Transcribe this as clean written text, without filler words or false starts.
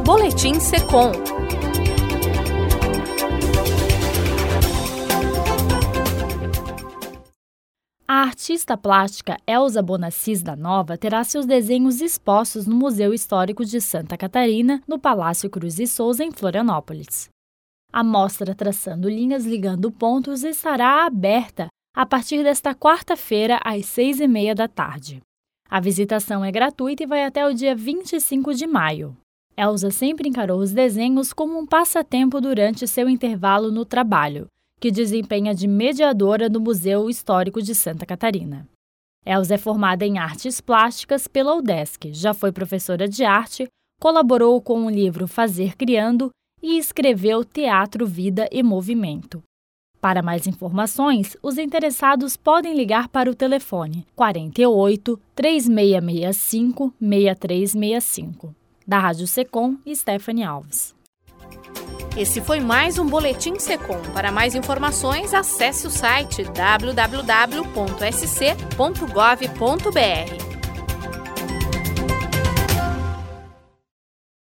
Boletim Secom. A artista plástica Elza Bonassis da Nova terá seus desenhos expostos no Museu Histórico de Santa Catarina, no Palácio Cruz e Souza, em Florianópolis. A mostra Traçando Linhas Ligando Pontos estará aberta a partir desta quarta-feira, às 6h30 da tarde. A visitação é gratuita e vai até o dia 25 de maio. Elza sempre encarou os desenhos como um passatempo durante seu intervalo no trabalho, que desempenha de mediadora no Museu Histórico de Santa Catarina. Elza é formada em artes plásticas pela UDESC, já foi professora de arte, colaborou com o livro Fazer Criando e escreveu Teatro, Vida e Movimento. Para mais informações, os interessados podem ligar para o telefone 48 3665 6365. Da Rádio Secom, Stephanie Alves. Esse foi mais um Boletim Secom. Para mais informações, acesse o site www.sc.gov.br.